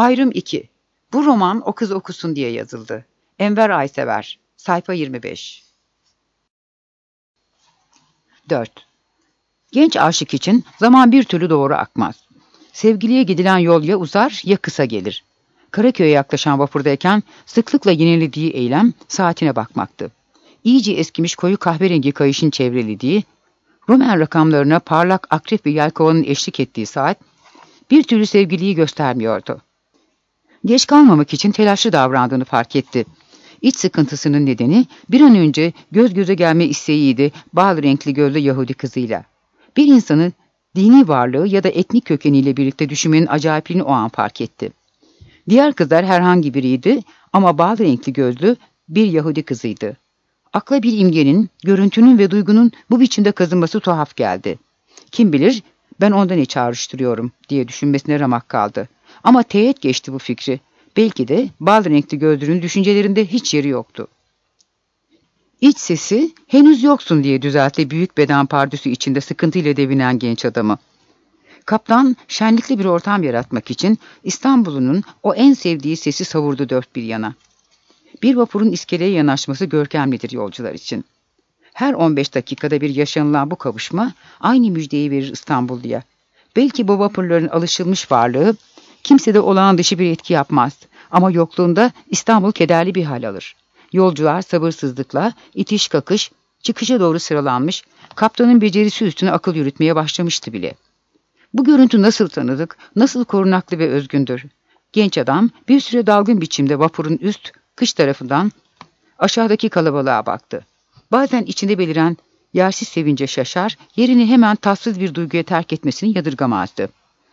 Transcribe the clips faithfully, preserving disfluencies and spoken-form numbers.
Ayrım iki. Bu roman o kız okusun diye yazıldı. Enver Aysever. Sayfa yirmi beş. dört. Genç aşık için zaman bir türlü doğru akmaz. Sevgiliye gidilen yol ya uzar ya kısa gelir. Karaköy'e yaklaşan vapurdayken sıklıkla yenilediği eylem saatine bakmaktı. İyice eskimiş koyu kahverengi kayışın çevrelediği, Roman rakamlarına parlak akrep ve yelkovanın eşlik ettiği saat bir türlü sevgiliyi göstermiyordu. Geç kalmamak için telaşlı davrandığını fark etti. İç sıkıntısının nedeni bir an önce göz göze gelme isteğiydi bal renkli gözlü Yahudi kızıyla. Bir insanın dini varlığı ya da etnik kökeniyle birlikte düşünmenin acayipliğini o an fark etti. Diğer kızlar herhangi biriydi ama bal renkli gözlü bir Yahudi kızıydı. Akla bir imgenin, görüntünün ve duygunun bu biçimde kazınması tuhaf geldi. Kim bilir ben ondan ne çağrıştırıyorum diye düşünmesine ramak kaldı. Ama teğet geçti bu fikri. Belki de bal renkli gözlünün düşüncelerinde hiç yeri yoktu. İç sesi henüz yoksun diye düzeltti büyük beden pardüsü içinde sıkıntıyla devinen genç adamı. Kaptan şenlikli bir ortam yaratmak için İstanbul'un o en sevdiği sesi savurdu dört bir yana. Bir vapurun iskeleye yanaşması görkemlidir yolcular için. Her on beş dakikada bir yaşanılan bu kavuşma aynı müjdeyi verir İstanbulluya. Belki bu vapurların alışılmış varlığı kimsede olağan dışı bir etki yapmaz ama yokluğunda İstanbul kederli bir hal alır. Yolcular sabırsızlıkla itiş kakış çıkışa doğru sıralanmış, kaptanın becerisi üstüne akıl yürütmeye başlamıştı bile. Bu görüntü nasıl tanıdık, nasıl korunaklı ve özgündür. Genç adam bir süre dalgın biçimde vapurun üst kış tarafından aşağıdaki kalabalığa baktı. Bazen içinde beliren yersiz sevince şaşar, yerini hemen tatsız bir duyguya terk etmesini yadırgamazdı.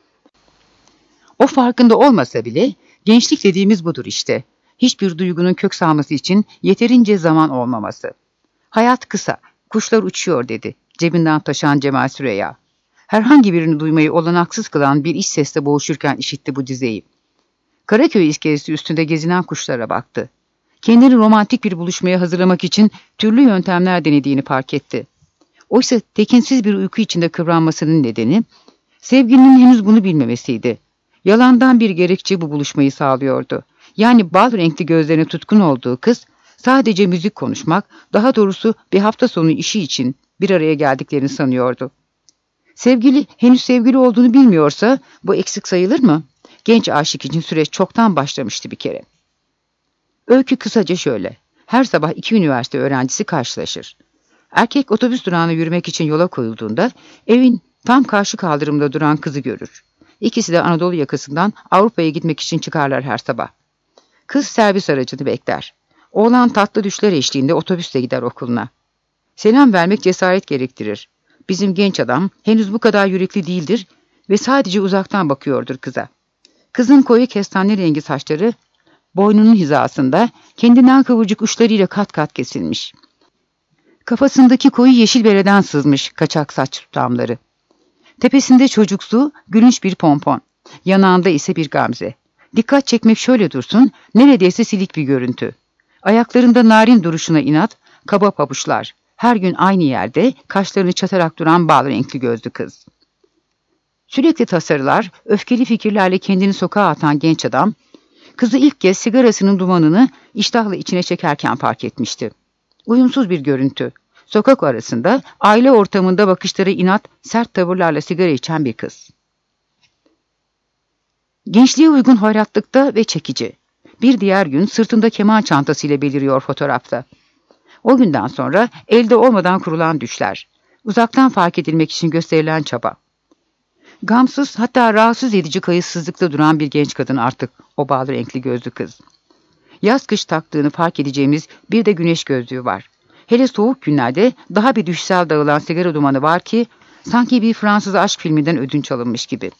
O farkında olmasa bile gençlik dediğimiz budur işte. Hiçbir duygunun kök salması için yeterince zaman olmaması. Hayat kısa, kuşlar uçuyor dedi cebinden taşan Cemal Süreyya. Herhangi birini duymayı olanaksız kılan bir iç sesle boğuşurken işitti bu dizeyi. Karaköy iskelesi üstünde gezinen kuşlara baktı. Kendini romantik bir buluşmaya hazırlamak için türlü yöntemler denediğini fark etti. Oysa tekinsiz bir uyku içinde kıvranmasının nedeni, sevgilinin henüz bunu bilmemesiydi. Yalandan bir gerekçe bu buluşmayı sağlıyordu. Yani bal renkli gözlerine tutkun olduğu kız, sadece müzik konuşmak, daha doğrusu bir hafta sonu işi için bir araya geldiklerini sanıyordu. Sevgili henüz sevgili olduğunu bilmiyorsa bu eksik sayılır mı? Genç aşık için süreç çoktan başlamıştı bir kere. Öykü kısaca şöyle. Her sabah iki üniversite öğrencisi karşılaşır. Erkek otobüs durağına yürümek için yola koyulduğunda evin tam karşı kaldırımda duran kızı görür. İkisi de Anadolu yakasından Avrupa'ya gitmek için çıkarlar her sabah. Kız servis aracını bekler. Oğlan tatlı düşler eşliğinde otobüsle gider okuluna. Selam vermek cesaret gerektirir. Bizim genç adam henüz bu kadar yürekli değildir ve sadece uzaktan bakıyordur kıza. Kızın koyu kestane rengi saçları boynunun hizasında kendinden kıvırcık uçlarıyla kat kat kesilmiş. Kafasındaki koyu yeşil bereden sızmış kaçak saç tutamları. Tepesinde çocuksu, gülünç bir pompon. Yanağında ise bir gamze. Dikkat çekmek şöyle dursun, neredeyse silik bir görüntü. Ayaklarında narin duruşuna inat, kaba pabuçlar. Her gün aynı yerde kaşlarını çatarak duran bal renkli gözlü kız. Sürekli tasarılar, öfkeli fikirlerle kendini sokağa atan genç adam, kızı ilk kez sigarasının dumanını iştahla içine çekerken fark etmişti. Uyumsuz bir görüntü. Sokak arasında, aile ortamında bakışları inat, sert tavırlarla sigara içen bir kız. Gençliğe uygun hoyratlıkta ve çekici. Bir diğer gün sırtında keman çantasıyla beliriyor fotoğrafta. O günden sonra elde olmadan kurulan düşler. Uzaktan fark edilmek için gösterilen çaba. Gamsız, hatta rahatsız edici kayıtsızlıkta duran bir genç kadın artık o bal renkli gözlü kız. Yaz kış taktığını fark edeceğimiz bir de güneş gözlüğü var. Hele soğuk günlerde daha bir düşsel dağılan sigara dumanı var ki sanki bir Fransız aşk filminden ödünç alınmış gibi.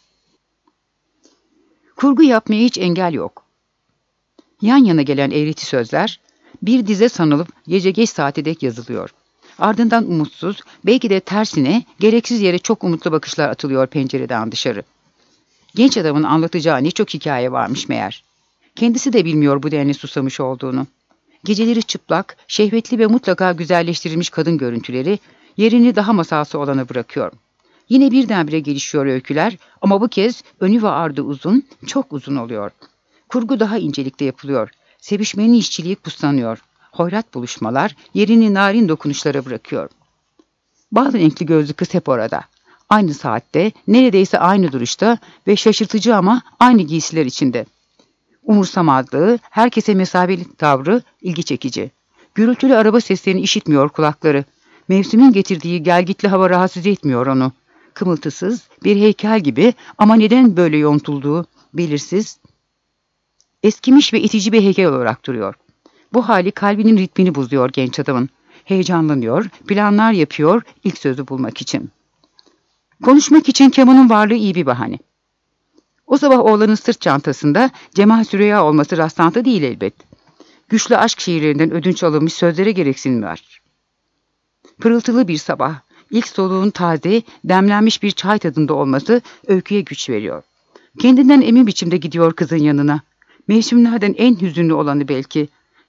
Kurgu yapmaya hiç engel yok. Yan yana gelen eğreti sözler bir dize sanılıp gece geç saate dek yazılıyor. Ardından umutsuz, belki de tersine gereksiz yere çok umutlu bakışlar atılıyor pencereden dışarı. Genç adamın anlatacağı ne çok hikaye varmış meğer. Kendisi de bilmiyor bu denli susamış olduğunu. Geceleri çıplak, şehvetli ve mutlaka güzelleştirilmiş kadın görüntüleri yerini daha masalsı olana bırakıyor. Yine birdenbire gelişiyor öyküler ama bu kez önü ve ardı uzun, çok uzun oluyor. Kurgu daha incelikte yapılıyor. Sevişmenin işçiliği puslanıyor. Hoyrat buluşmalar yerini narin dokunuşlara bırakıyor. Bazı renkli gözlü kız hep orada. Aynı saatte, neredeyse aynı duruşta ve şaşırtıcı ama aynı giysiler içinde. Umursamazlığı, herkese mesafeli tavrı ilgi çekici. Gürültülü araba seslerini işitmiyor kulakları. Mevsimin getirdiği gelgitli hava rahatsız etmiyor onu. Kımıltısız, bir heykel gibi ama neden böyle yontulduğu belirsiz, eskimiş ve itici bir heykel olarak duruyor. Bu hali kalbinin ritmini bozuyor genç adamın. Heyecanlanıyor, planlar yapıyor ilk sözü bulmak için. Konuşmak için kemanın varlığı iyi bir bahane. O sabah oğlanın sırt çantasında Cemal Süreya olması rastlantı değil elbet. Güçlü aşk şiirlerinden ödünç alınmış sözlere gereksinim var. Pırıltılı bir sabah, ilk soluğun taze, demlenmiş bir çay tadında olması öyküye güç veriyor. Kendinden emin biçimde gidiyor kızın yanına. Mevsimlerden en hüzünlü olanı belki.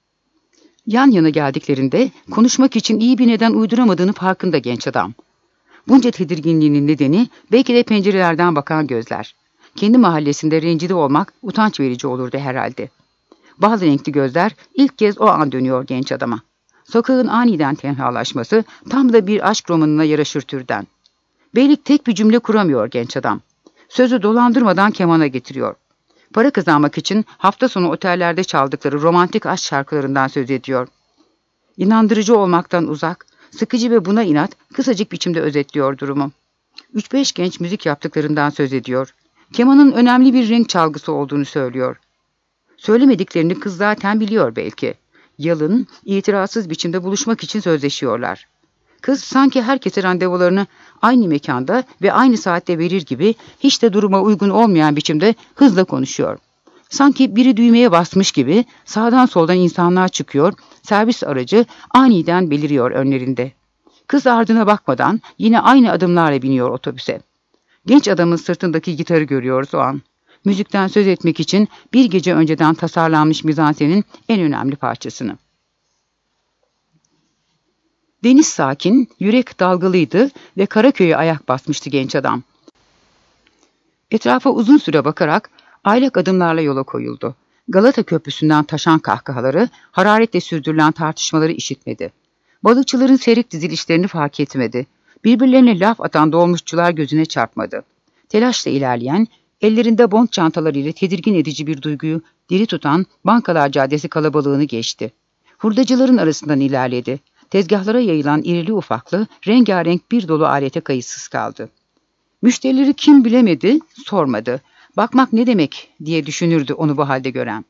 Yan yana geldiklerinde konuşmak için iyi bir neden uyduramadığını farkında genç adam. Bunca tedirginliğinin nedeni belki de pencerelerden bakan gözler. Kendi mahallesinde rencide olmak utanç verici olurdu herhalde. Bazı renkli gözler ilk kez o an dönüyor genç adama. Sokağın aniden tenhalaşması tam da bir aşk romanına yaraşır türden. Beylik tek bir cümle kuramıyor genç adam. Sözü dolandırmadan kemana getiriyor. Para kazanmak için hafta sonu otellerde çaldıkları romantik aşk şarkılarından söz ediyor. İnandırıcı olmaktan uzak, sıkıcı ve buna inat kısacık biçimde özetliyor durumu. Üç beş genç müzik yaptıklarından söz ediyor. Kemanın önemli bir renk çalgısı olduğunu söylüyor. Söylemediklerini kız zaten biliyor belki. Yalın, itirazsız biçimde buluşmak için sözleşiyorlar. Kız sanki herkese randevularını aynı mekanda ve aynı saatte verir gibi hiç de duruma uygun olmayan biçimde hızla konuşuyor. Sanki biri düğmeye basmış gibi sağdan soldan insanlar çıkıyor, servis aracı aniden beliriyor önlerinde. Kız ardına bakmadan yine aynı adımlarla biniyor otobüse. Genç adamın sırtındaki gitarı görüyoruz o an. Müzikten söz etmek için bir gece önceden tasarlanmış mizansenin en önemli parçasını. Deniz sakin, yürek dalgalıydı ve Karaköy'e ayak basmıştı genç adam. Etrafa uzun süre bakarak aylak adımlarla yola koyuldu. Galata Köprüsü'nden taşan kahkahaları, hararetle sürdürülen tartışmaları işitmedi. Balıkçıların seyrek dizilişlerini fark etmedi. Birbirlerine laf atan dolmuşçular gözüne çarpmadı. Telaşla ilerleyen, ellerinde bont çantalarıyla tedirgin edici bir duyguyu diri tutan Bankalar Caddesi kalabalığını geçti. Hurdacıların arasından ilerledi. Tezgahlara yayılan irili ufaklı, rengarenk bir dolu alete kayıtsız kaldı. Müşterileri kim bilemedi, sormadı. Bakmak ne demek diye düşünürdü onu bu halde gören.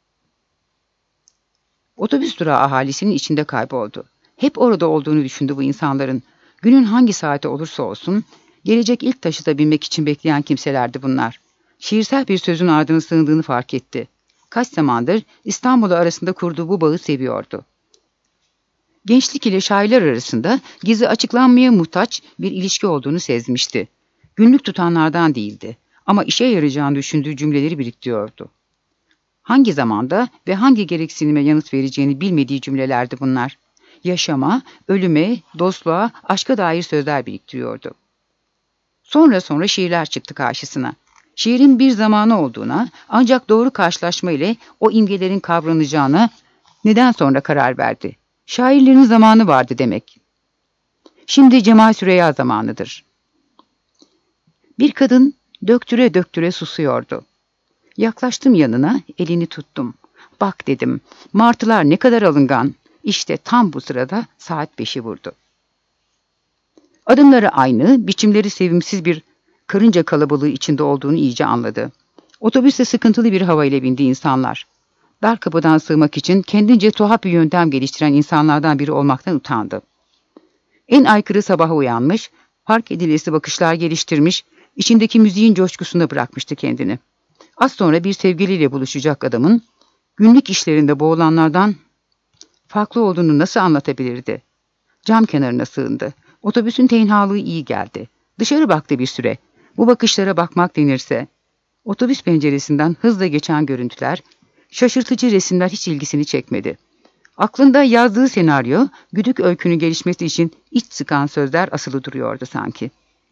Otobüs durağı ahalisinin içinde kayboldu. Hep orada olduğunu düşündü bu insanların. Günün hangi saati olursa olsun, gelecek ilk taşıta binmek için bekleyen kimselerdi bunlar. Şiirsel bir sözün ardına sığındığını fark etti. Kaç zamandır İstanbul'u arasında kurduğu bu bağı seviyordu. Gençlik ile şairler arasında gizli açıklanmaya muhtaç bir ilişki olduğunu sezmişti. Günlük tutanlardan değildi ama işe yarayacağını düşündüğü cümleleri biriktiriyordu. Hangi zamanda ve hangi gereksinime yanıt vereceğini bilmediği cümlelerdi bunlar. Yaşama, ölüme, dostluğa, aşka dair sözler biriktiriyordu. Sonra sonra şiirler çıktı karşısına. Şiirin bir zamanı olduğuna, ancak doğru karşılaşma ile o imgelerin kavranacağına neden sonra karar verdi. Şairlerin zamanı vardı demek. Şimdi Cemal Süreya zamanıdır. Bir kadın döktüre döktüre susuyordu. Yaklaştım yanına, elini tuttum. Bak dedim, martılar ne kadar alıngan. İşte tam bu sırada saat beşi vurdu. Adımları aynı, biçimleri sevimsiz bir karınca kalabalığı içinde olduğunu iyice anladı. Otobüste sıkıntılı bir havayla bindi insanlar. Dar kapıdan sığmak için kendince tuhaf bir yöntem geliştiren insanlardan biri olmaktan utandı. En aykırı sabaha uyanmış, fark edilesi bakışlar geliştirmiş, içindeki müziğin coşkusuna bırakmıştı kendini. Az sonra bir sevgiliyle buluşacak adamın, günlük işlerinde boğulanlardan farklı olduğunu nasıl anlatabilirdi? Cam kenarına sığındı. Otobüsün tenhalığı iyi geldi. Dışarı baktı bir süre. Bu bakışlara bakmak denirse. Otobüs penceresinden hızla geçen görüntüler, şaşırtıcı resimler hiç ilgisini çekmedi. Aklında yazdığı senaryo, güdük öykünün gelişmesi için iç sıkan sözler asılı duruyordu sanki.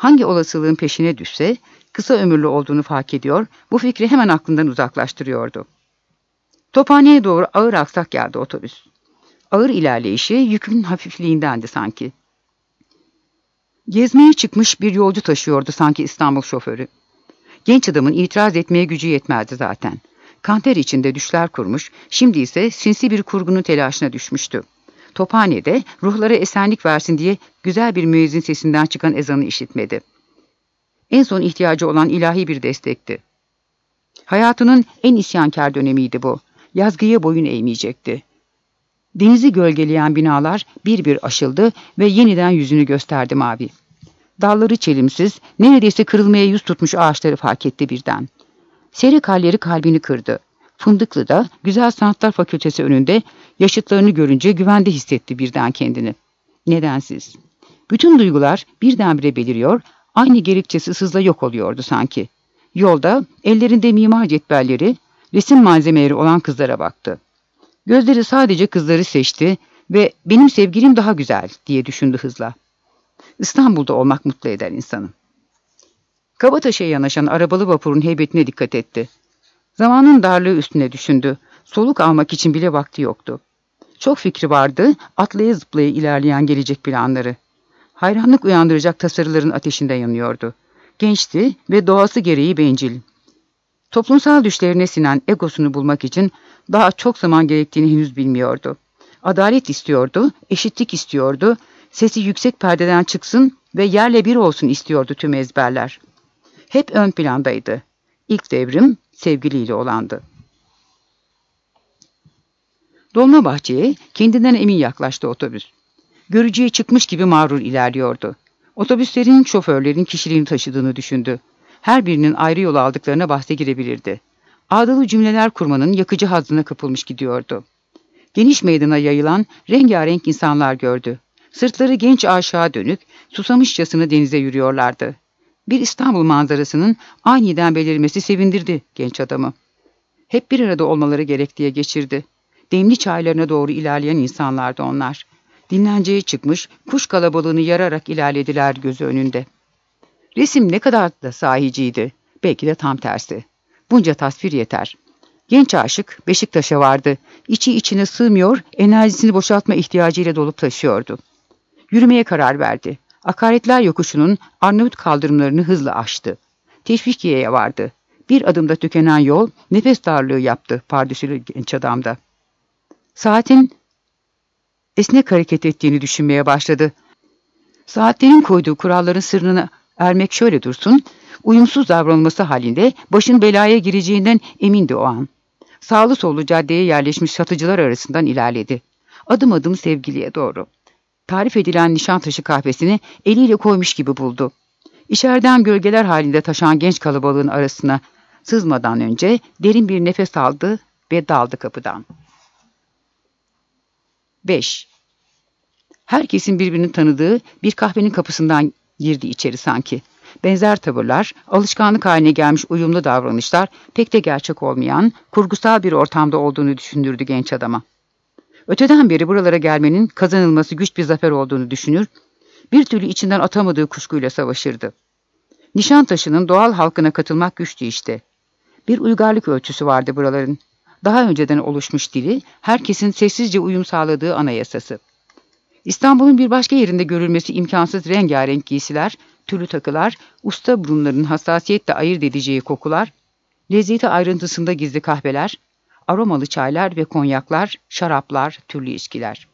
Hangi olasılığın peşine düşse kısa ömürlü olduğunu fark ediyor, bu fikri hemen aklından uzaklaştırıyordu. Tophaneye doğru ağır aksak geldi otobüs. Ağır ilerleyişi yükün hafifliğindendi sanki. Gezmeye çıkmış bir yolcu taşıyordu sanki İstanbul şoförü. Genç adamın itiraz etmeye gücü yetmezdi zaten. Kanter içinde düşler kurmuş, şimdi ise sinsi bir kurgunun telaşına düşmüştü. Tophane'de ruhlara esenlik versin diye güzel bir müezzin sesinden çıkan ezanı işitmedi. En son ihtiyacı olan ilahi bir destekti. Hayatının en isyankar dönemiydi bu. Yazgıya boyun eğmeyecekti. Denizi gölgeleyen binalar bir bir aşıldı ve yeniden yüzünü gösterdi mavi. Dalları çelimsiz, neredeyse kırılmaya yüz tutmuş ağaçları fark etti birden. Seyrek halleri kalbini kırdı. Fındıklı'da Güzel Sanatlar Fakültesi önünde yaşıtlarını görünce güvende hissetti birden kendini. Nedensiz. Bütün duygular birdenbire beliriyor, aynı gerekçesi hızla yok oluyordu sanki. Yolda ellerinde mimar cetvelleri, resim malzemeleri olan kızlara baktı. Gözleri sadece kızları seçti ve benim sevgilim daha güzel diye düşündü hızla. İstanbul'da olmak mutlu eder insanı. Kabataş'a yanaşan arabalı vapurun heybetine dikkat etti. Zamanın darlığı üstüne düşündü. Soluk almak için bile vakti yoktu. Çok fikri vardı, atlaya zıplaya ilerleyen gelecek planları. Hayranlık uyandıracak tasarıların ateşinde yanıyordu. Gençti ve doğası gereği bencil. Toplumsal düşlerine sinen egosunu bulmak için daha çok zaman gerektiğini henüz bilmiyordu. Adalet istiyordu, eşitlik istiyordu, sesi yüksek perdeden çıksın ve yerle bir olsun istiyordu tüm ezberler. Hep ön plandaydı. İlk devrim sevgiliyle olandı. Dolmabahçe'ye kendinden emin yaklaştı otobüs. Görücüye çıkmış gibi mağrur ilerliyordu. Otobüslerin şoförlerin kişiliğini taşıdığını düşündü. Her birinin ayrı yol aldıklarına bahse girebilirdi. Ağdalı cümleler kurmanın yakıcı hazzına kapılmış gidiyordu. Geniş meydana yayılan rengarenk insanlar gördü. Sırtları genç aşağı dönük, susamışçasına denize yürüyorlardı. Bir İstanbul manzarasının aniden belirmesi sevindirdi genç adamı. Hep bir arada olmaları gerek diye geçirdi. Demli çaylarına doğru ilerleyen insanlardı onlar. Dinlenceye çıkmış, kuş kalabalığını yararak ilerlediler gözü önünde. Resim ne kadar da sahiciydi. Belki de tam tersi. Bunca tasvir yeter. Genç aşık Beşiktaş'a vardı. İçi içine sığmıyor, enerjisini boşaltma ihtiyacıyla dolup taşıyordu. Yürümeye karar verdi. Akaretler yokuşunun Arnavut kaldırımlarını hızla aştı. Teşvikiye'ye vardı. Bir adımda tükenen yol nefes darlığı yaptı pardüsülü genç adamda. Saatin esnek hareket ettiğini düşünmeye başladı. Saatlerin koyduğu kuralların sırrına ermek şöyle dursun, uyumsuz davranılması halinde başın belaya gireceğinden emindi o an. Sağlı sollu caddeye yerleşmiş satıcılar arasından ilerledi. Adım adım sevgiliye doğru. Tarif edilen Nişantaşı kahvesini eliyle koymuş gibi buldu. İçeriden gölgeler halinde taşan genç kalabalığın arasına sızmadan önce derin bir nefes aldı ve daldı kapıdan. beş. Herkesin birbirini tanıdığı bir kahvenin kapısından girdi içeri sanki. Benzer tavırlar, alışkanlık haline gelmiş uyumlu davranışlar pek de gerçek olmayan, kurgusal bir ortamda olduğunu düşündürdü genç adama. Öteden beri buralara gelmenin kazanılması güç bir zafer olduğunu düşünür, bir türlü içinden atamadığı kuşkuyla savaşırdı. Nişantaşı'nın doğal halkına katılmak güçtü işte. Bir uygarlık ölçüsü vardı buraların. Daha önceden oluşmuş dili, herkesin sessizce uyum sağladığı anayasası. İstanbul'un bir başka yerinde görülmesi imkansız rengarenk giysiler, türlü takılar, usta burunların hassasiyetle ayırt edeceği kokular, lezzeti ayrıntısında gizli kahveler, aromalı çaylar ve konyaklar, şaraplar, türlü içkiler.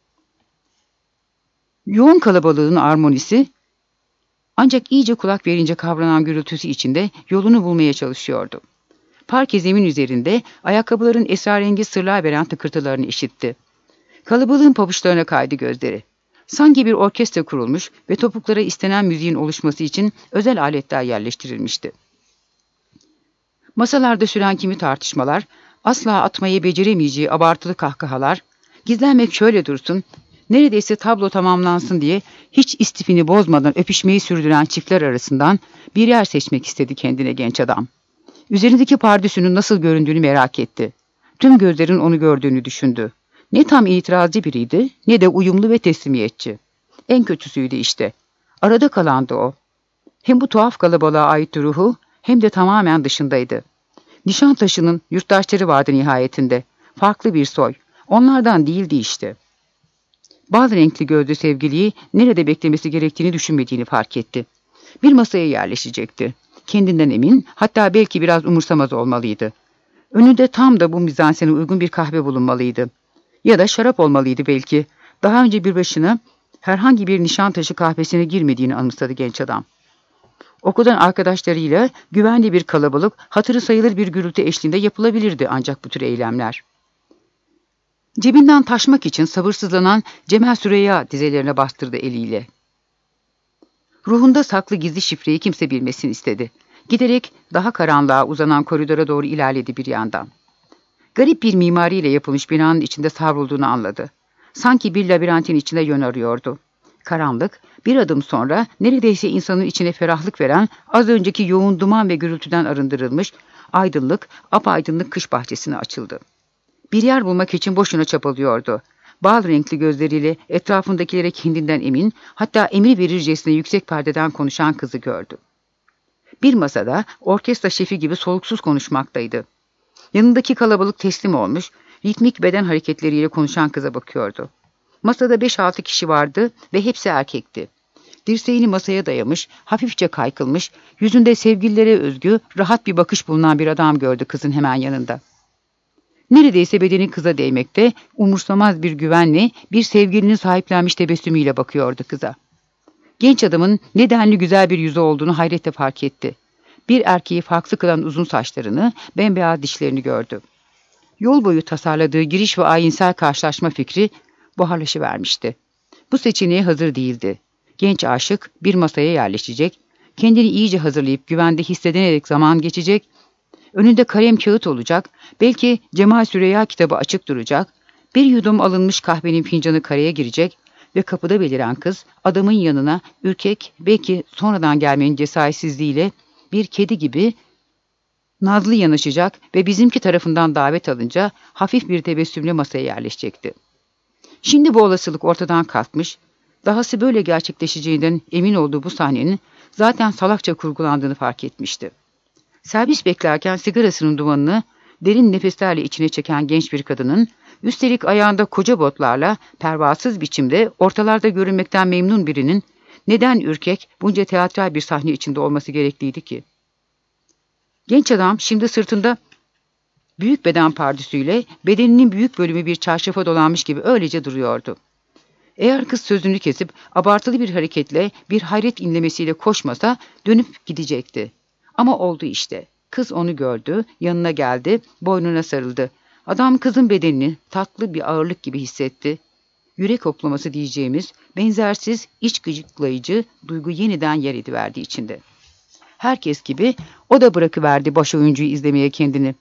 Yoğun kalabalığın armonisi, ancak iyice kulak verince kavranan gürültüsü içinde yolunu bulmaya çalışıyordu. Parke zemin üzerinde ayakkabıların esrarengiz sırlar veren tıkırtılarını işitti. Kalabalığın pabuçlarına kaydı gözleri. Sanki bir orkestra kurulmuş ve topuklara istenen müziğin oluşması için özel aletler yerleştirilmişti. Masalarda süren kimi tartışmalar, asla atmayı beceremeyeceği abartılı kahkahalar, gizlenmek şöyle dursun, neredeyse tablo tamamlansın diye hiç istifini bozmadan öpüşmeyi sürdüren çiftler arasından bir yer seçmek istedi kendine genç adam. Üzerindeki pardüsünün nasıl göründüğünü merak etti. Tüm gözlerin onu gördüğünü düşündü. Ne tam itirazcı biriydi, ne de uyumlu ve teslimiyetçi. En kötüsüydü işte. Arada kalandı o. Hem bu tuhaf kalabalığa ait ruhu hem de tamamen dışındaydı. Nişantaşı'nın yurttaşları vardı nihayetinde. Farklı bir soy. Onlardan değildi işte. Bal renkli gözlü sevgiliyi nerede beklemesi gerektiğini düşünmediğini fark etti. Bir masaya yerleşecekti. Kendinden emin, hatta belki biraz umursamaz olmalıydı. Önünde tam da bu mizansene uygun bir kahve bulunmalıydı. Ya da şarap olmalıydı belki. Daha önce bir başına herhangi bir Nişantaşı kahvesine girmediğini anımsadı genç adam. Okuldan arkadaşlarıyla güvenli bir kalabalık, hatırı sayılır bir gürültü eşliğinde yapılabilirdi ancak bu tür eylemler. Cebinden taşmak için sabırsızlanan Cemal Süreyya dizelerine bastırdı eliyle. Ruhunda saklı gizli şifreyi kimse bilmesini istedi. Giderek daha karanlığa uzanan koridora doğru ilerledi bir yandan. Garip bir mimariyle yapılmış binanın içinde savrulduğunu anladı. Sanki bir labirentin içinde yön arıyordu. Karanlık, bir adım sonra neredeyse insanın içine ferahlık veren az önceki yoğun duman ve gürültüden arındırılmış, aydınlık, apaydınlık kış bahçesine açıldı. Bir yer bulmak için boşuna çabalıyordu. Bal renkli gözleriyle etrafındakilere kendinden emin, hatta emir verircesine yüksek perdeden konuşan kızı gördü. Bir masada orkestra şefi gibi soluksuz konuşmaktaydı. Yanındaki kalabalık teslim olmuş, ritmik beden hareketleriyle konuşan kıza bakıyordu. Masada beş altı kişi vardı ve hepsi erkekti. Dirseğini masaya dayamış, hafifçe kaykılmış, yüzünde sevgililere özgü, rahat bir bakış bulunan bir adam gördü kızın hemen yanında. Neredeyse bedeni kıza değmekte, umursamaz bir güvenle bir sevgilinin sahiplenmiş tebessümüyle bakıyordu kıza. Genç adamın nedenli güzel bir yüzü olduğunu hayretle fark etti. Bir erkeği farklı kılan uzun saçlarını, bembeyaz dişlerini gördü. Yol boyu tasarladığı giriş ve ayinsel karşılaşma fikri buharlaşıvermişti. Bu seçeneğe hazır değildi. Genç aşık bir masaya yerleşecek, kendini iyice hazırlayıp güvende hissedinerek zaman geçecek, önünde kalem kağıt olacak, belki Cemal Süreyya kitabı açık duracak, bir yudum alınmış kahvenin fincanı kareye girecek ve kapıda beliren kız adamın yanına ürkek, belki sonradan gelmenin cesaretsizliğiyle bir kedi gibi nazlı yanaşacak ve bizimki tarafından davet alınca hafif bir tebessümle masaya yerleşecekti. Şimdi bu olasılık ortadan kalkmış, dahası böyle gerçekleşeceğinden emin olduğu bu sahnenin zaten salakça kurgulandığını fark etmişti. Servis beklerken sigarasının dumanını derin nefeslerle içine çeken genç bir kadının, üstelik ayağında koca botlarla pervasız biçimde ortalarda görünmekten memnun birinin neden ürkek, bunca teatral bir sahne içinde olması gerekliydi ki? Genç adam şimdi sırtında büyük beden pardüsüyle bedeninin büyük bölümü bir çarşafa dolanmış gibi öylece duruyordu. Eğer kız sözünü kesip abartılı bir hareketle, bir hayret inlemesiyle koşmasa dönüp gidecekti. Ama oldu işte. Kız onu gördü, yanına geldi, boynuna sarıldı. Adam kızın bedenini tatlı bir ağırlık gibi hissetti. Yürek hoplaması diyeceğimiz benzersiz, iç gıcıklayıcı duygu yeniden yer ediverdi içinde. Herkes gibi o da bırakıverdi baş oyuncuyu izlemeye kendini.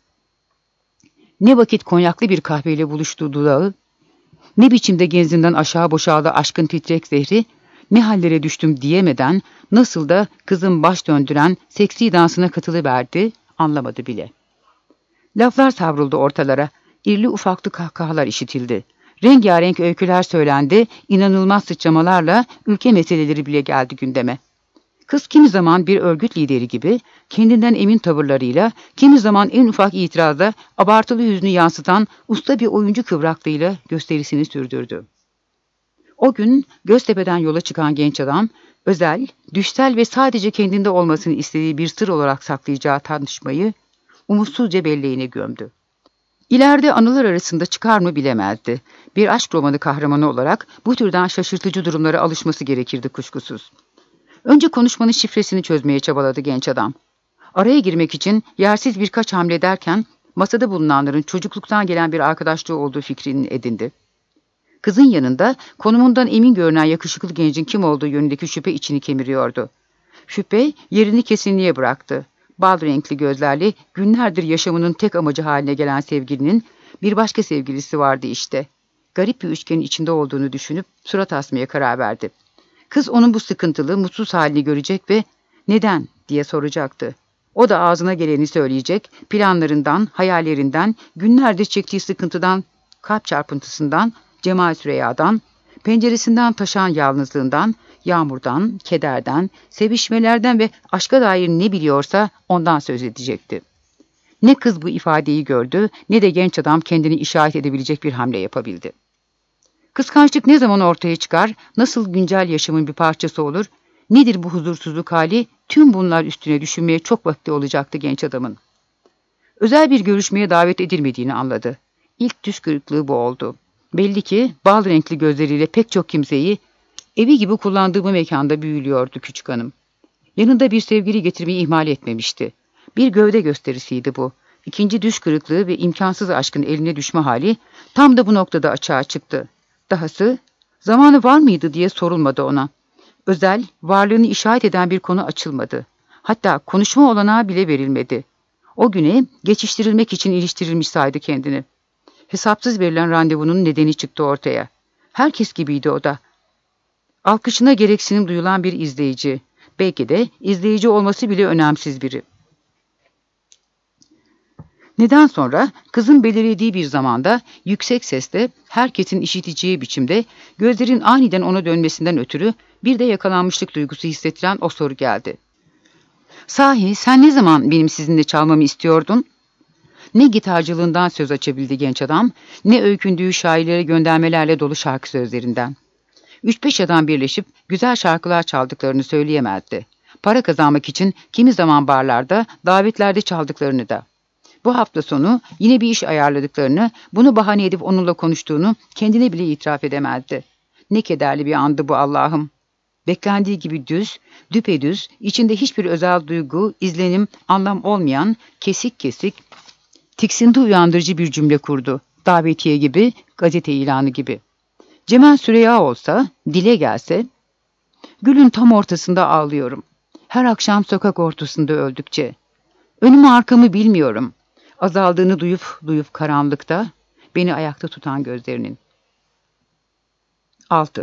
Ne vakit konyaklı bir kahveyle buluştuğu dudağı, ne biçimde genzinden aşağı boşaldı aşkın titrek zehri, ne hallere düştüm diyemeden nasıl da kızın baş döndüren seksi dansına katılıverdi, anlamadı bile. Laflar savruldu ortalara, irli ufaklı kahkahalar işitildi. Rengarenk öyküler söylendi, inanılmaz sıçramalarla ülke meseleleri bile geldi gündeme. Kız kimi zaman bir örgüt lideri gibi, kendinden emin tavırlarıyla, kimi zaman en ufak itirazda abartılı yüzünü yansıtan usta bir oyuncu kıvraklığıyla gösterisini sürdürdü. O gün Göztepe'den yola çıkan genç adam, özel, düşsel ve sadece kendinde olmasını istediği bir sır olarak saklayacağı tanışmayı umutsuzca belleğine gömdü. İleride anılar arasında çıkar mı bilemezdi. Bir aşk romanı kahramanı olarak bu türden şaşırtıcı durumlara alışması gerekirdi kuşkusuz. Önce konuşmanın şifresini çözmeye çabaladı genç adam. Araya girmek için yersiz birkaç hamle derken masada bulunanların çocukluktan gelen bir arkadaşlığı olduğu fikrini edindi. Kızın yanında konumundan emin görünen yakışıklı gencin kim olduğu yönündeki şüphe içini kemiriyordu. Şüphe yerini kesinliğe bıraktı. Bal renkli gözlerle günlerdir yaşamının tek amacı haline gelen sevgilinin bir başka sevgilisi vardı işte. Garip bir üçgenin içinde olduğunu düşünüp surat asmaya karar verdi. Kız onun bu sıkıntılı, mutsuz halini görecek ve neden diye soracaktı. O da ağzına geleni söyleyecek, planlarından, hayallerinden, günlerdir çektiği sıkıntıdan, kalp çarpıntısından, Cemal Süreyya'dan, penceresinden taşan yalnızlığından, Yağmurdan, kederden, sevişmelerden ve aşka dair ne biliyorsa ondan söz edecekti. Ne kız bu ifadeyi gördü, ne de genç adam kendini işaret edebilecek bir hamle yapabildi. Kıskançlık ne zaman ortaya çıkar, nasıl güncel yaşamın bir parçası olur, nedir bu huzursuzluk hali, tüm bunlar üstüne düşünmeye çok vakti olacaktı genç adamın. Özel bir görüşmeye davet edilmediğini anladı. İlk düş kırıklığı bu oldu. Belli ki bal renkli gözleriyle pek çok kimseyi evi gibi kullandığı bu mekanda büyülüyordu küçük hanım. Yanında bir sevgili getirmeyi ihmal etmemişti. Bir gövde gösterisiydi bu. İkinci düş kırıklığı ve imkansız aşkın eline düşme hali tam da bu noktada açığa çıktı. Dahası zamanı var mıydı diye sorulmadı ona. Özel, varlığını işaret eden bir konu açılmadı. Hatta konuşma olanağı bile verilmedi. O güne geçiştirilmek için iliştirilmiş saydı kendini. Hesapsız verilen randevunun nedeni çıktı ortaya. Herkes gibiydi o da. Alkışına gereksinim duyulan bir izleyici. Belki de izleyici olması bile önemsiz biri. Neden sonra kızın belirlediği bir zamanda yüksek sesle herkesin işiteceği biçimde gözlerin aniden ona dönmesinden ötürü bir de yakalanmışlık duygusu hissettiren o soru geldi. Sahi sen ne zaman benim sizinle çalmamı istiyordun? Ne gitarcılığından söz açabildi genç adam, ne öykündüğü şairlere göndermelerle dolu şarkı sözlerinden. Üç beş adam birleşip güzel şarkılar çaldıklarını söyleyemezdi. Para kazanmak için kimi zaman barlarda, davetlerde çaldıklarını da. Bu hafta sonu yine bir iş ayarladıklarını, bunu bahane edip onunla konuştuğunu kendine bile itiraf edemezdi. Ne kederli bir andı bu Allah'ım. Beklendiği gibi düz, düpedüz, içinde hiçbir özel duygu, izlenim, anlam olmayan, kesik kesik, tiksinti uyandırıcı bir cümle kurdu. Davetiye gibi, gazete ilanı gibi. Cemal Süreya olsa, dile gelse, gülün tam ortasında ağlıyorum. Her akşam sokak ortasında öldükçe. Önümü arkamı bilmiyorum. Azaldığını duyup duyup karanlıkta, beni ayakta tutan gözlerinin. altı.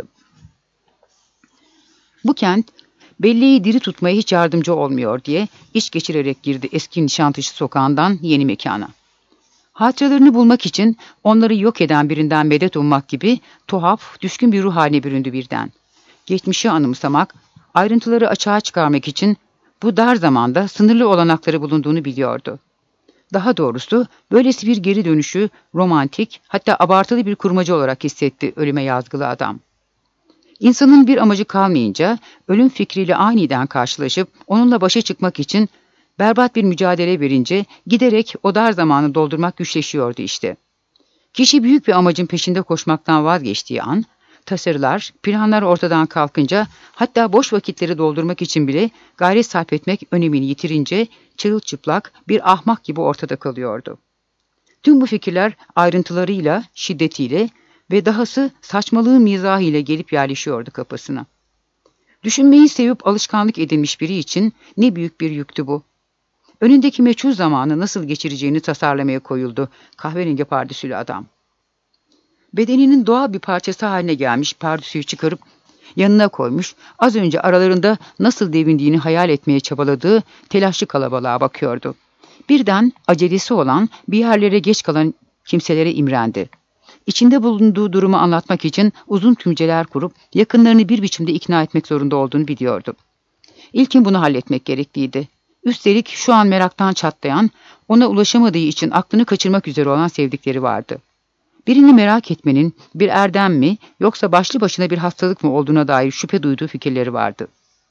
Bu kent, belleği diri tutmaya hiç yardımcı olmuyor diye iç geçirerek girdi eski Nişantaşı sokağından yeni mekana. Hatıralarını bulmak için onları yok eden birinden medet ummak gibi tuhaf, düşkün bir ruh haline büründü birden. Geçmişi anımsamak, ayrıntıları açığa çıkarmak için bu dar zamanda sınırlı olanakları bulunduğunu biliyordu. Daha doğrusu böylesi bir geri dönüşü romantik, hatta abartılı bir kurmaca olarak hissetti ölüme yazgılı adam. İnsanın bir amacı kalmayınca ölüm fikriyle aniden karşılaşıp onunla başa çıkmak için berbat bir mücadele verince giderek o dar zamanı doldurmak güçleşiyordu işte. Kişi büyük bir amacın peşinde koşmaktan vazgeçtiği an, tasarılar, planlar ortadan kalkınca, hatta boş vakitleri doldurmak için bile gayret sarf etmek önemini yitirince çırılçıplak bir ahmak gibi ortada kalıyordu. Tüm bu fikirler ayrıntılarıyla, şiddetiyle ve dahası saçmalığın mizahıyla gelip yerleşiyordu kafasına. Düşünmeyi sevip alışkanlık edinmiş biri için ne büyük bir yüktü bu. Önündeki meçhul zamanı nasıl geçireceğini tasarlamaya koyuldu kahverengi pardösülü adam. Bedeninin doğal bir parçası haline gelmiş pardösüyü çıkarıp yanına koymuş, az önce aralarında nasıl devindiğini hayal etmeye çabaladığı telaşlı kalabalığa bakıyordu. Birden acelesi olan, bir yerlere geç kalan kimselere imrendi. İçinde bulunduğu durumu anlatmak için uzun tümceler kurup yakınlarını bir biçimde ikna etmek zorunda olduğunu biliyordu. İlkin bunu halletmek gerekliydi. Üstelik şu an meraktan çatlayan, ona ulaşamadığı için aklını kaçırmak üzere olan sevdikleri vardı. Birini merak etmenin bir erdem mi yoksa başlı başına bir hastalık mı olduğuna dair şüphe duyduğu fikirleri vardı.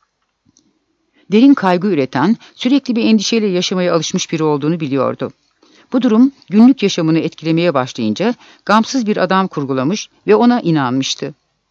Derin kaygı üreten, sürekli bir endişeyle yaşamaya alışmış biri olduğunu biliyordu. Bu durum günlük yaşamını etkilemeye başlayınca gamsız bir adam kurgulamış ve ona inanmıştı.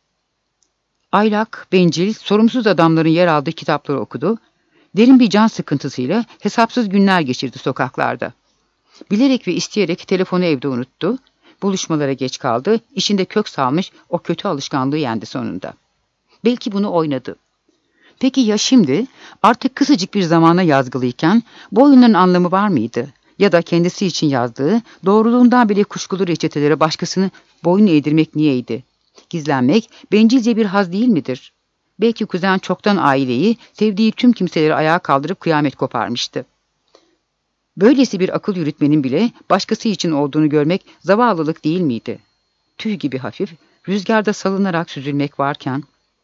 Aylak, bencil, sorumsuz adamların yer aldığı kitapları okudu, derin bir can sıkıntısıyla hesapsız günler geçirdi sokaklarda. Bilerek ve isteyerek telefonu evde unuttu, buluşmalara geç kaldı, içinde kök salmış o kötü alışkanlığı yendi sonunda. Belki bunu oynadı. Peki ya şimdi, artık kısacık bir zamana yazgılıyken bu oyunların anlamı var mıydı? Ya da kendisi için yazdığı, doğruluğundan bile kuşkulu reçetelere başkasını boyun eğdirmek niyeydi? Gizlenmek, bencilce bir haz değil midir? Belki kuzen çoktan aileyi, sevdiği tüm kimseleri ayağa kaldırıp kıyamet koparmıştı. Böylesi bir akıl yürütmenin bile başkası için olduğunu görmek zavallılık değil miydi? Tüy gibi hafif, rüzgarda salınarak süzülmek varken,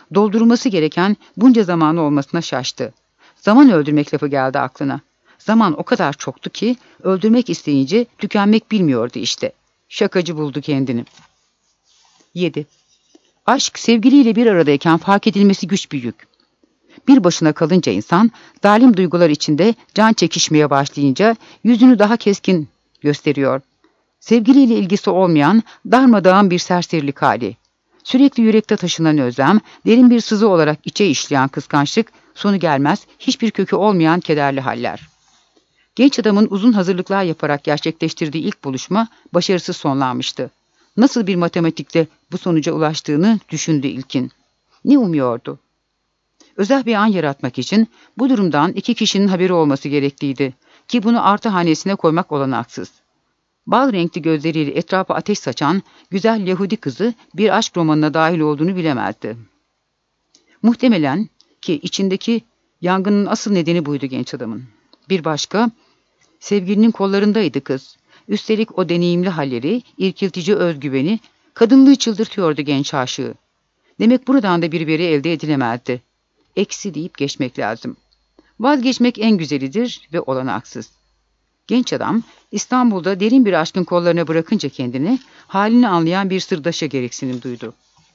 doldurulması gereken bunca zamanı olmasına şaştı. Zaman öldürmek lafı geldi aklına. Zaman o kadar çoktu ki öldürmek isteyince tükenmek bilmiyordu işte. Şakacı buldu kendini. yedi. Aşk sevgiliyle bir aradayken fark edilmesi güç bir yük. Bir başına kalınca insan, zalim duygular içinde can çekişmeye başlayınca yüzünü daha keskin gösteriyor. Sevgiliyle ilgisi olmayan, darmadağın bir serserilik hali. Sürekli yürekte taşınan özlem, derin bir sızı olarak içe işleyen kıskançlık, sonu gelmez, hiçbir kökü olmayan kederli haller. Genç adamın uzun hazırlıklar yaparak gerçekleştirdiği ilk buluşma başarısız sonlanmıştı. Nasıl bir matematikle bu sonuca ulaştığını düşündü ilkin. Ne umuyordu? Özel bir an yaratmak için bu durumdan iki kişinin haberi olması gerekliydi ki bunu artı hanesine koymak olanaksız. Bal renkli gözleriyle etrafa ateş saçan güzel Yahudi kızı bir aşk romanına dahil olduğunu bilemezdi. Muhtemelen ki içindeki yangının asıl nedeni buydu genç adamın. Bir başka, sevgilinin kollarındaydı kız. Üstelik o deneyimli halleri, irkiltici özgüveni, kadınlığı çıldırtıyordu genç aşığı. Demek buradan da bir veri elde edilemezdi. Eksi deyip geçmek lazım. Vazgeçmek en güzelidir ve olanaksız. Genç adam, İstanbul'da derin bir aşkın kollarına bırakınca kendini, halini anlayan bir sırdaşa gereksinim duydu.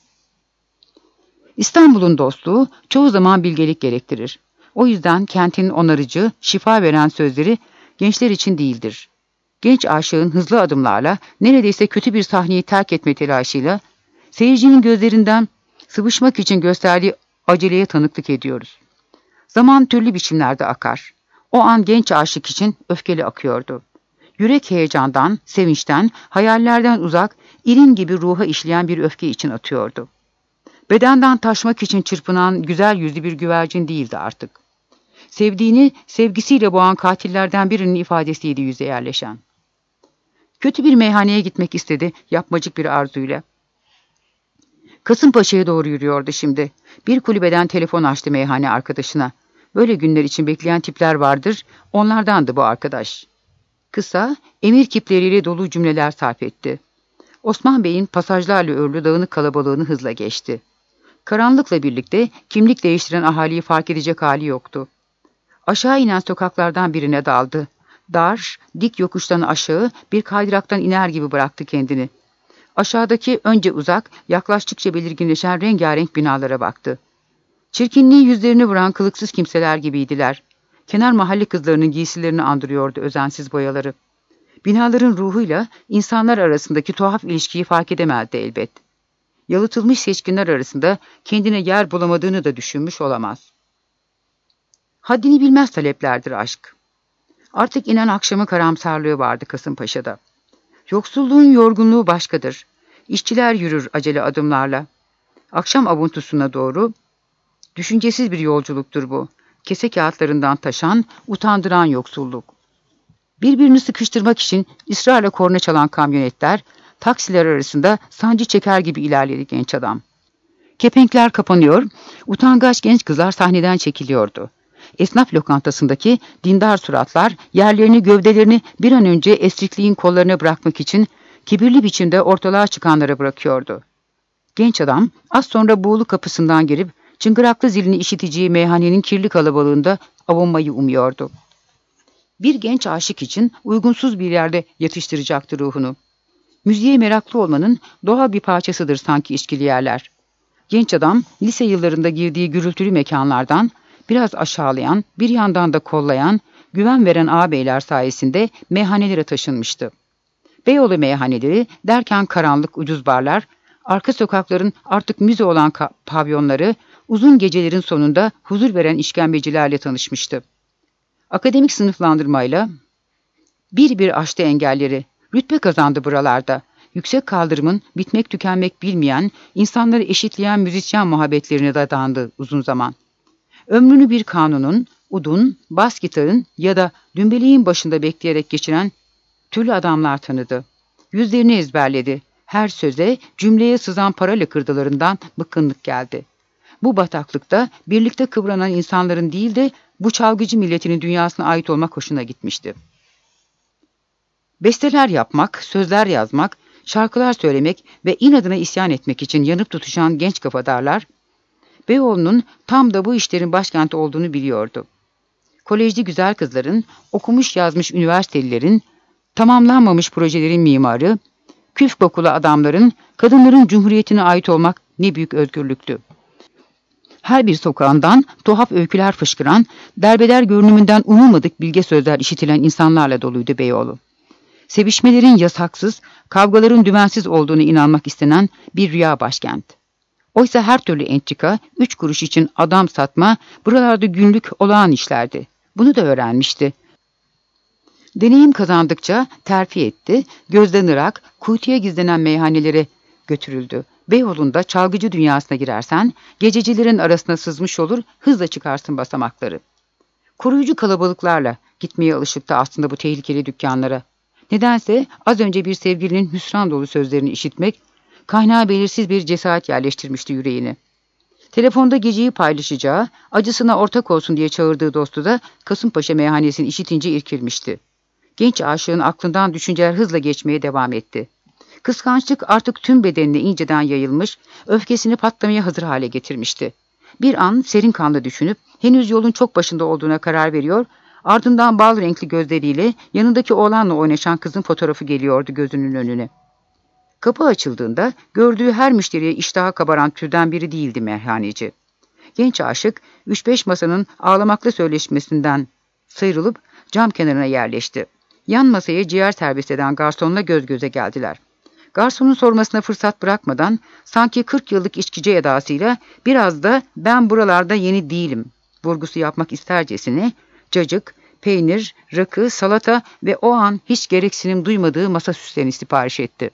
İstanbul'un dostluğu çoğu zaman bilgelik gerektirir. O yüzden kentin onarıcı, şifa veren sözleri gençler için değildir. Genç aşığın hızlı adımlarla, neredeyse kötü bir sahneyi terk etme telaşıyla, seyircinin gözlerinden sıvışmak için gösterdiği aceleye tanıklık ediyoruz. Zaman türlü biçimlerde akar. O an genç aşık için öfkeli akıyordu. Yürek heyecandan, sevinçten, hayallerden uzak, irin gibi ruha işleyen bir öfke için atıyordu. Bedenden taşmak için çırpınan güzel yüzlü bir güvercin değildi artık. Sevdiğini sevgisiyle boğan katillerden birinin ifadesiydi yüze yerleşen. Kötü bir meyhaneye gitmek istedi yapmacık bir arzuyla. Kasımpaşa'ya doğru yürüyordu şimdi. Bir kulübeden telefon açtı meyhane arkadaşına. Böyle günler için bekleyen tipler vardır, onlardandı bu arkadaş. Kısa, emir kipleriyle dolu cümleler sarf etti. Osman Bey'in pasajlarla örülü dağınık kalabalığını hızla geçti. Karanlıkla birlikte kimlik değiştiren ahaliyi fark edecek hali yoktu. Aşağı inen sokaklardan birine daldı. Dar, dik yokuştan aşağı bir kaydıraktan iner gibi bıraktı kendini. Aşağıdaki önce uzak, yaklaştıkça belirginleşen rengarenk binalara baktı. Çirkinliği yüzlerini vuran kılıksız kimseler gibiydiler. Kenar mahalle kızlarının giysilerini andırıyordu özensiz boyaları. Binaların ruhuyla insanlar arasındaki tuhaf ilişkiyi fark edemezdi elbet. Yalıtılmış seçkinler arasında kendine yer bulamadığını da düşünmüş olamaz. Haddini bilmez taleplerdir aşk. Artık inen akşamın karamsarlığı vardı Kasımpaşa'da. Yoksulluğun yorgunluğu başkadır. İşçiler yürür acele adımlarla. Akşam avuntusuna doğru, düşüncesiz bir yolculuktur bu. Kese kağıtlarından taşan, utandıran yoksulluk. Birbirini sıkıştırmak için ısrarla korna çalan kamyonetler, taksiler arasında sancı çeker gibi ilerledi genç adam. Kepenkler kapanıyor, utangaç genç kızlar sahneden çekiliyordu. Esnaf lokantasındaki dindar suratlar yerlerini gövdelerini bir an önce esrikliğin kollarına bırakmak için kibirli biçimde ortalığa çıkanlara bırakıyordu. Genç adam az sonra buğulu kapısından girip çıngıraklı zilini işiteceği meyhanenin kirli kalabalığında avunmayı umuyordu. Bir genç aşık için uygunsuz bir yerde yatıştıracaktı ruhunu. Müziğe meraklı olmanın doğal bir parçasıdır sanki içkili yerler. Genç adam lise yıllarında girdiği gürültülü mekanlardan biraz aşağılayan, bir yandan da kollayan, güven veren ağabeyler sayesinde meyhanelere taşınmıştı. Beyoğlu meyhaneleri derken karanlık ucuz barlar, arka sokakların artık müze olan pavyonları, uzun gecelerin sonunda huzur veren işkembecilerle tanışmıştı. Akademik sınıflandırmayla bir bir aştı engelleri, rütbe kazandı buralarda. Yüksek kaldırımın bitmek tükenmek bilmeyen, insanları eşitleyen müzisyen muhabbetlerine dadandı uzun zaman. Ömrünü bir kanunun, udun, bas gitarın ya da dümbeleğin başında bekleyerek geçiren türlü adamlar tanıdı. Yüzlerini ezberledi. Her söze, cümleye sızan para lakırdılarından bıkkınlık geldi. Bu bataklıkta birlikte kıvranan insanların değil de bu çalgıcı milletinin dünyasına ait olmak hoşuna gitmişti. Besteler yapmak, sözler yazmak, şarkılar söylemek ve inadına isyan etmek için yanıp tutuşan genç kafadarlar, Beyoğlu'nun tam da bu işlerin başkenti olduğunu biliyordu. Kolejli güzel kızların, okumuş yazmış üniversitelilerin, tamamlanmamış projelerin mimarı, küf kokulu adamların, kadınların cumhuriyetine ait olmak ne büyük özgürlüktü. Her bir sokağından tuhaf öyküler fışkıran, derbeder görünümünden umulmadık bilge sözler işitilen insanlarla doluydu Beyoğlu. Sevişmelerin yasaksız, kavgaların dümensiz olduğunu inanmak istenen bir rüya başkent. Oysa her türlü entrika, üç kuruş için adam satma, buralarda günlük olağan işlerdi. Bunu da öğrenmişti. Deneyim kazandıkça terfi etti, gözden ırak, kuytuya gizlenen meyhanelere götürüldü. Beyoğlu'nda çalgıcı dünyasına girersen, gececilerin arasına sızmış olur, hızla çıkarsın basamakları. Koruyucu kalabalıklarla gitmeye alışıktı aslında bu tehlikeli dükkanlara. Nedense az önce bir sevgilinin hüsran dolu sözlerini işitmek, kaynağı belirsiz bir cesaret yerleştirmişti yüreğini. Telefonda geceyi paylaşacağı, acısına ortak olsun diye çağırdığı dostu da Kasımpaşa meyhanesini işitince irkilmişti. Genç aşığın aklından düşünceler hızla geçmeye devam etti. Kıskançlık artık tüm bedenine inceden yayılmış, öfkesini patlamaya hazır hale getirmişti. Bir an serin kanlı düşünüp, henüz yolun çok başında olduğuna karar veriyor, ardından bal renkli gözleriyle yanındaki oğlanla oynaşan kızın fotoğrafı geliyordu gözünün önüne. Kapı açıldığında gördüğü her müşteriye iştaha kabaran türden biri değildi meyhaneci. Genç aşık, üç beş masanın ağlamaklı söyleşmesinden sıyrılıp cam kenarına yerleşti. Yan masaya ciğer servis eden garsonla göz göze geldiler. Garsonun sormasına fırsat bırakmadan, sanki kırk yıllık içkici edasıyla biraz da ben buralarda yeni değilim vurgusu yapmak istercesine, cacık, peynir, rakı, salata ve o an hiç gereksinim duymadığı masa süslerini sipariş etti.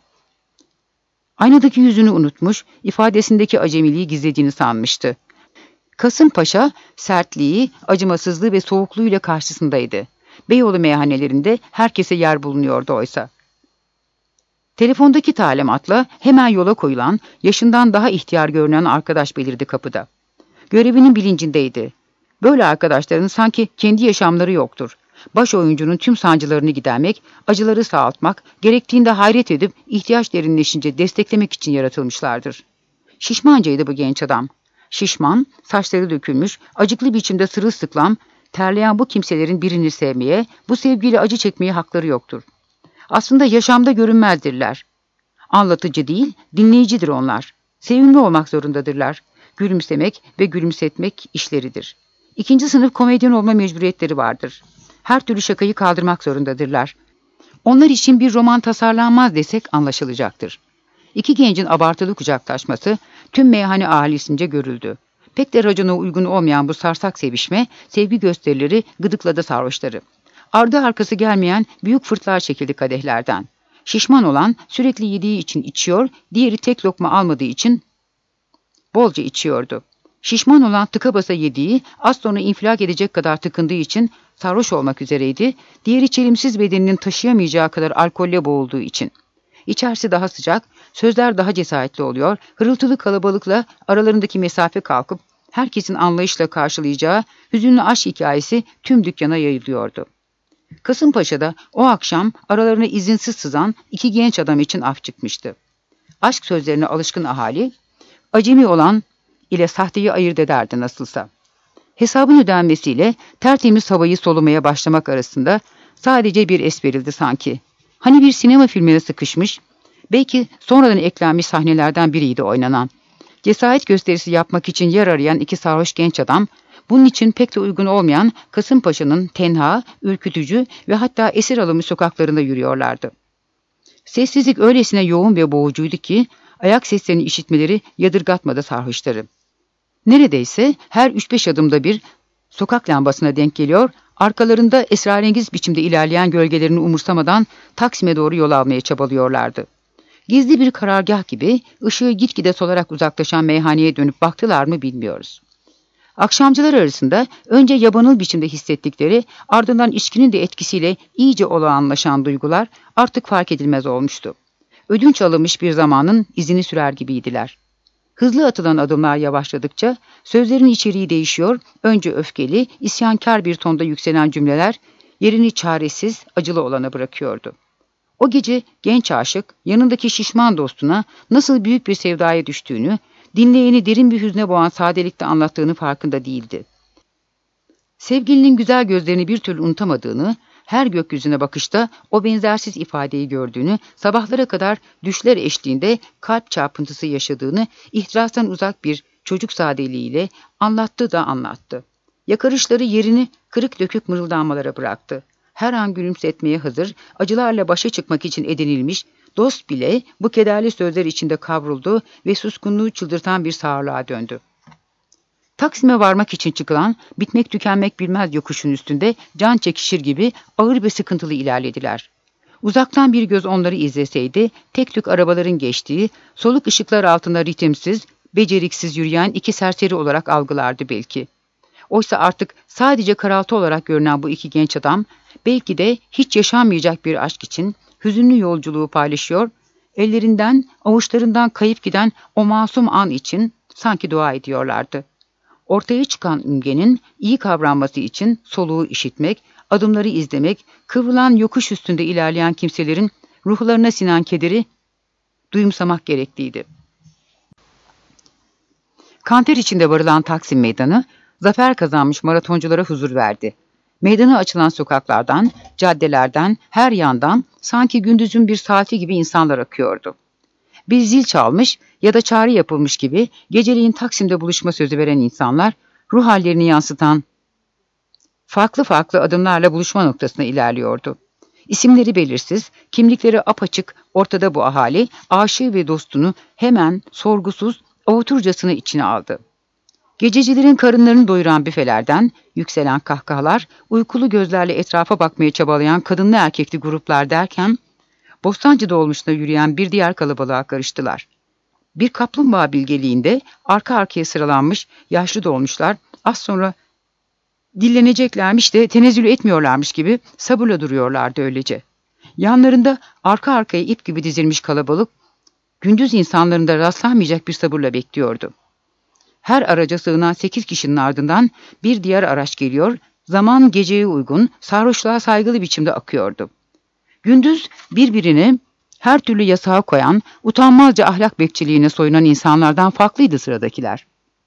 Aynadaki yüzünü unutmuş, ifadesindeki acemiliği gizlediğini sanmıştı. Kasımpaşa, sertliği, acımasızlığı ve soğukluğuyla karşısındaydı. Beyoğlu meyhanelerinde herkese yer bulunuyordu oysa. Telefondaki talimatla hemen yola koyulan, yaşından daha ihtiyar görünen arkadaş belirdi kapıda. Görevinin bilincindeydi. Böyle arkadaşların sanki kendi yaşamları yoktur. Baş oyuncunun tüm sancılarını gidermek, acıları sağaltmak, gerektiğinde hayret edip ihtiyaç derinleşince desteklemek için yaratılmışlardır. Şişmancaydı bu genç adam. Şişman, saçları dökülmüş, acıklı biçimde sırılsıklam, terleyen bu kimselerin birini sevmeye, bu sevgiyle acı çekmeye hakları yoktur. Aslında yaşamda görünmezdirler. Anlatıcı değil, dinleyicidir onlar. Sevimli olmak zorundadırlar. Gülümsemek ve gülümsetmek işleridir. İkinci sınıf komedyen olma mecburiyetleri vardır. Her türlü şakayı kaldırmak zorundadırlar. Onlar için bir roman tasarlanmaz desek anlaşılacaktır. İki gencin abartılı kucaklaşması tüm meyhane ahalisince görüldü. Pek de racona uygun olmayan bu sarsak sevişme, sevgi gösterileri gıdıkladı sarhoşları. Ardı arkası gelmeyen büyük fırtlar çekildi kadehlerden. Şişman olan sürekli yediği için içiyor, diğeri tek lokma almadığı için bolca içiyordu. Şişman olan tıka basa yediği, az sonra infilak edecek kadar tıkındığı için sarhoş olmak üzereydi, diğeri çelimsiz bedeninin taşıyamayacağı kadar alkolle boğulduğu için. İçerisi daha sıcak, sözler daha cesaretli oluyor, hırıltılı kalabalıkla aralarındaki mesafe kalkıp, herkesin anlayışla karşılayacağı hüzünlü aşk hikayesi tüm dükkana yayılıyordu. Kasımpaşa'da o akşam aralarına izinsiz sızan iki genç adam için af çıkmıştı. Aşk sözlerine alışkın ahali, acemi olan ile sahteyi ayırt ederdi nasılsa. Hesabın ödenmesiyle tertemiz havayı solumaya başlamak arasında sadece bir es verildi sanki. Hani bir sinema filmine sıkışmış, belki sonradan eklenmiş sahnelerden biriydi oynanan. Cesaret gösterisi yapmak için yer arayan iki sarhoş genç adam, bunun için pek de uygun olmayan Kasımpaşa'nın tenha, ürkütücü ve hatta esir alınmış sokaklarında yürüyorlardı. Sessizlik öylesine yoğun ve boğucuydu ki, ayak seslerini işitmeleri yadırgatmadı sarhoşları. Neredeyse her üç beş adımda bir sokak lambasına denk geliyor, arkalarında esrarengiz biçimde ilerleyen gölgelerini umursamadan Taksim'e doğru yol almaya çabalıyorlardı. Gizli bir karargah gibi ışığı gitgide solarak uzaklaşan meyhaneye dönüp baktılar mı bilmiyoruz. Akşamcılar arasında önce yabanıl biçimde hissettikleri, ardından içkinin de etkisiyle iyice olağanlaşan duygular artık fark edilmez olmuştu. Ödünç alınmış bir zamanın izini sürer gibiydiler. Hızlı atılan adımlar yavaşladıkça sözlerin içeriği değişiyor, önce öfkeli, isyankar bir tonda yükselen cümleler yerini çaresiz, acılı olana bırakıyordu. O gece genç aşık yanındaki şişman dostuna nasıl büyük bir sevdaya düştüğünü, dinleyeni derin bir hüzne boğan sadelikte anlattığını farkında değildi. Sevgilinin güzel gözlerini bir türlü unutamadığını, her gökyüzüne bakışta o benzersiz ifadeyi gördüğünü, sabahlara kadar düşler eşliğinde kalp çarpıntısı yaşadığını ihtirastan uzak bir çocuk sadeliğiyle anlattı da anlattı. Yakarışları yerini kırık dökük mırıldanmalara bıraktı. Her an gülümsetmeye hazır, acılarla başa çıkmak için edinilmiş, dost bile bu kederli sözler içinde kavruldu ve suskunluğu çıldırtan bir sağırlığa döndü. Taksim'e varmak için çıkılan, bitmek tükenmek bilmez yokuşun üstünde can çekişir gibi ağır ve sıkıntılı ilerlediler. Uzaktan bir göz onları izleseydi, tek tük arabaların geçtiği, soluk ışıklar altında ritimsiz, beceriksiz yürüyen iki serseri olarak algılardı belki. Oysa artık sadece karaltı olarak görünen bu iki genç adam, belki de hiç yaşanmayacak bir aşk için hüzünlü yolculuğu paylaşıyor, ellerinden, avuçlarından kayıp giden o masum an için sanki dua ediyorlardı. Ortaya çıkan imgenin iyi kavranması için soluğu işitmek, adımları izlemek, kıvrılan yokuş üstünde ilerleyen kimselerin ruhlarına sinen kederi duyumsamak gerekliydi. Kanter içinde varılan Taksim Meydanı, zafer kazanmış maratonculara huzur verdi. Meydana açılan sokaklardan, caddelerden, her yandan sanki gündüzün bir saati gibi insanlar akıyordu. Bir zil çalmış ya da çağrı yapılmış gibi geceleyin Taksim'de buluşma sözü veren insanlar, ruh hallerini yansıtan farklı farklı adımlarla buluşma noktasına ilerliyordu. İsimleri belirsiz, kimlikleri apaçık ortada bu ahali, aşığı ve dostunu hemen sorgusuz, avuturcasına içine aldı. Gececilerin karınlarını doyuran büfelerden yükselen kahkahalar, uykulu gözlerle etrafa bakmaya çabalayan kadınlı erkekli gruplar derken, Bostancı dolmuşuna yürüyen bir diğer kalabalığa karıştılar. Bir kaplumbağa bilgeliğinde arka arkaya sıralanmış yaşlı dolmuşlar az sonra dilleneceklermiş de tenezzül etmiyorlarmış gibi sabırla duruyorlardı öylece. Yanlarında arka arkaya ip gibi dizilmiş kalabalık, gündüz insanlarında rastlanmayacak bir sabırla bekliyordu. Her araca sığınan sekiz kişinin ardından bir diğer araç geliyor, zaman geceye uygun, sarhoşluğa saygılı biçimde akıyordu. Gündüz birbirine her türlü yasağı koyan, utanmazca ahlak bekçiliğine soyunan insanlardan farklıydı sıradakiler.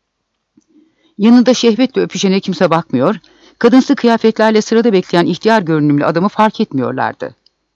Yanında şehvetle öpüşene kimse bakmıyor, kadınsı kıyafetlerle sırada bekleyen ihtiyar görünümlü adamı fark etmiyorlardı.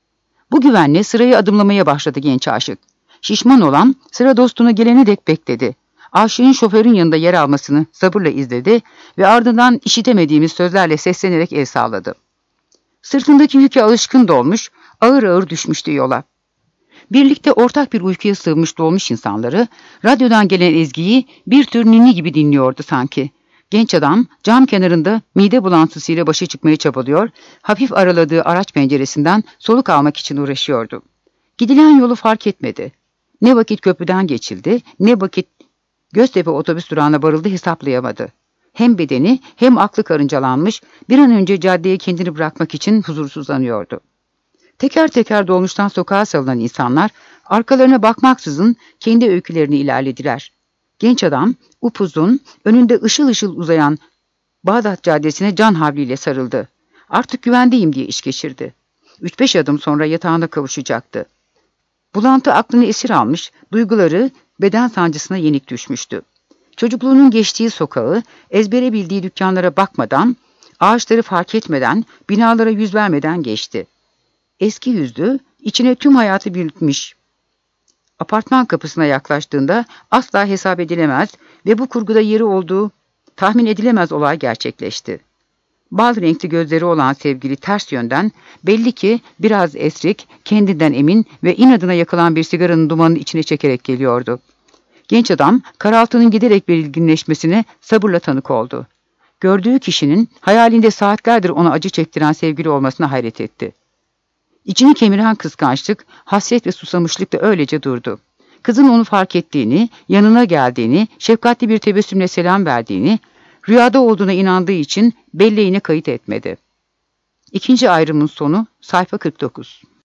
Bu güvenle sırayı adımlamaya başladı genç aşık. Şişman olan sıra dostunu gelene dek bekledi. Aşığın şoförün yanında yer almasını sabırla izledi ve ardından işitemediğimiz sözlerle seslenerek el sağladı. Sırtındaki yüke alışkın dolmuş, ağır ağır düşmüştü yola. Birlikte ortak bir uykuya sığmış dolmuş insanları, radyodan gelen ezgiyi bir tür ninni gibi dinliyordu sanki. Genç adam cam kenarında mide bulantısıyla başa çıkmaya çabalıyor, hafif araladığı araç penceresinden soluk almak için uğraşıyordu. Gidilen yolu fark etmedi. Ne vakit köprüden geçildi, ne vakit Göztepe otobüs durağına varıldı hesaplayamadı. Hem bedeni hem aklı karıncalanmış, bir an önce caddeye kendini bırakmak için huzursuzlanıyordu. Teker teker dolmuştan sokağa salınan insanlar, arkalarına bakmaksızın kendi öykülerini ilerlediler. Genç adam, upuzun, önünde ışıl ışıl uzayan Bağdat Caddesi'ne can havliyle sarıldı. Artık güvendeyim diye iş geçirdi. Üç beş adım sonra yatağına kavuşacaktı. Bulantı aklını esir almış, duyguları beden sancısına yenik düşmüştü. Çocukluğunun geçtiği sokağı, ezbere bildiği dükkanlara bakmadan, ağaçları fark etmeden, binalara yüz vermeden geçti. Eski yüzlü, içine tüm hayatı birikmiş. Apartman kapısına yaklaştığında asla hesap edilemez ve bu kurguda yeri olduğu tahmin edilemez olay gerçekleşti. Bal renkli gözleri olan sevgili ters yönden, belli ki biraz esrik, kendinden emin ve inadına yakılan bir sigaranın dumanını içine çekerek geliyordu. Genç adam, karaltının giderek belirginleşmesine sabırla tanık oldu. Gördüğü kişinin hayalinde saatlerdir ona acı çektiren sevgili olmasına hayret etti. İçini kemiren kıskançlık, hasret ve susamışlık da öylece durdu. Kızın onu fark ettiğini, yanına geldiğini, şefkatli bir tebessümle selam verdiğini, rüyada olduğuna inandığı için belleğine kayıt etmedi. İkinci ayrımın sonu sayfa kırk dokuz.